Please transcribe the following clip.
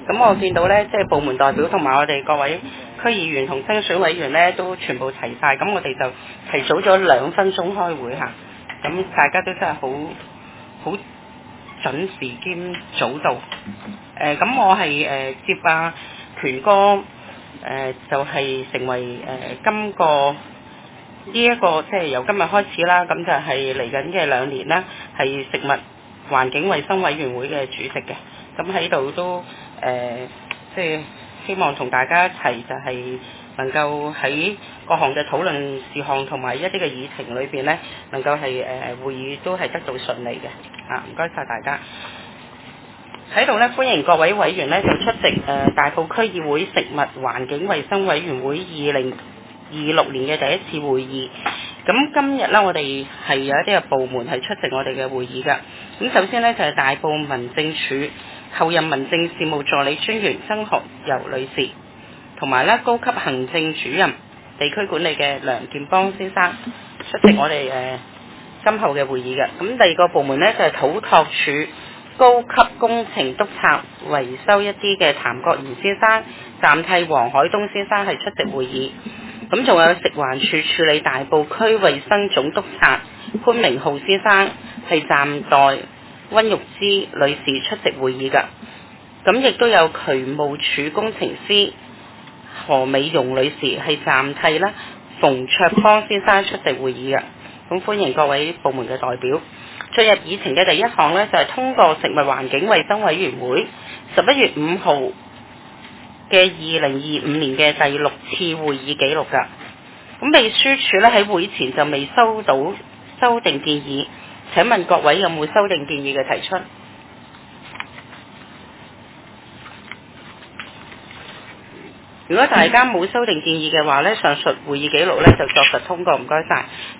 咁我見到呢，即係部門代表同埋我哋各位區議員同爭選委員呢，都全部齊晒，咁我哋就提早咗2分鐘開會嚇。咁大家都真係好準時兼早到。咁我係接權哥就係成為今個呢一個即係由今日開始啦，咁就係嚟緊嘅2年啦，係食物環境衞生委員會嘅主席嘅。咁喺度都即係希望同大家一齊就係能夠喺各項嘅討論事項同埋一啲嘅議程裏邊呢，能夠係會議都係得到順利嘅。唔該晒大家。喺度呢，歡迎各位委員呢就出席大埔區議會食物環境衞生委員會2026年嘅第一次會議。咁今日呢，我哋係有一啲嘅部門係出席我哋嘅會議㗎。咁首先呢，就係大埔民政處候任民政事務助理專員曾學柔女士，同埋呢高級行政主任地區管理嘅梁建邦先生出席我哋今後嘅會議嘅。咁第二個部門呢，就係土拓署高級工程督察維修一啲嘅譚國賢先生暫替黃海東先生係出席會議。咁仲有食環署處理大埔區衛生總督察潘明浩先生係暫代溫玉芝女士出席會議㗎。咁亦都有渠務署工程師何美容女士係暫替啦馮卓芳先生出席會議㗎。咁歡迎各位部門嘅代表。進入議程嘅第一項呢，就係通過食物環境衞生委員會11月5號嘅2025年嘅第6次會議記錄㗎。咁秘書處呢喺會前就未收到修訂建議，請問各位有冇修訂建議嘅提出？如果大家冇修訂建議嘅話呢，上述會議記錄呢就作實通過，唔該晒。